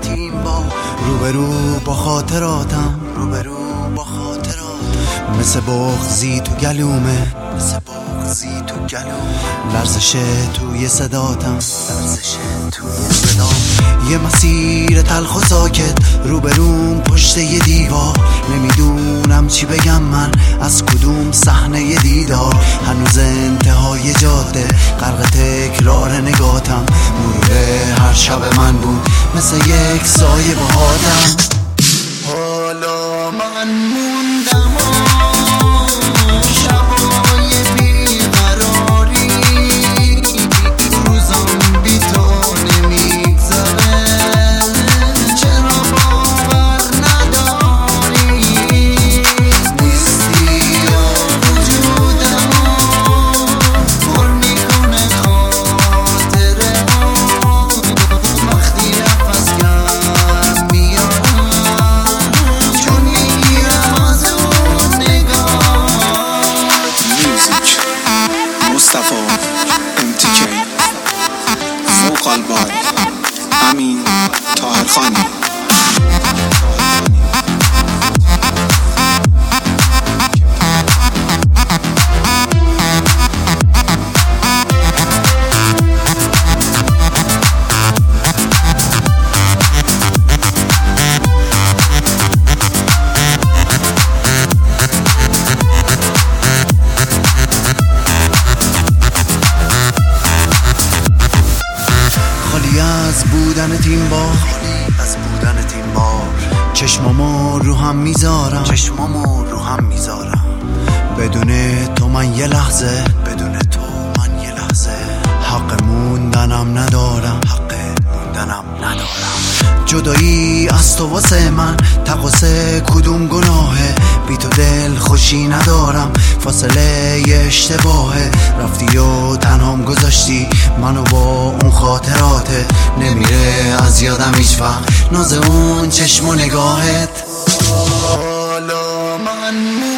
تیم با روبرو با خاطراتم، مثل بغضی تو گلومه، لرزش توی صداتم، یه مسیر تلخ و ساکت روبروم پشت یه دیوار. نمیدونم چی بگم من از کدوم صحنه دیدار. هنوز انتهای جاده غرق تکرار نگاتم. مرور هر شب من بود مثل یک سایه باهاتم. حالا من موندم فوق البال امین طاهرخانی. از بودن تیم بار چشمامو رو هم میذارم، بدون تو من یه لحظه حق موندنم ندارم. جدایی از تو واسه من تقاصه کدوم گناهه؟ بی تو دل خوشی ندارم، فاصله یه اشتباهه. رفتی و تنهام گذاشتی منو با اون خاطراته. نمیره از یادم هیچ وقت ناز اون چشم و نگاهت. حالا من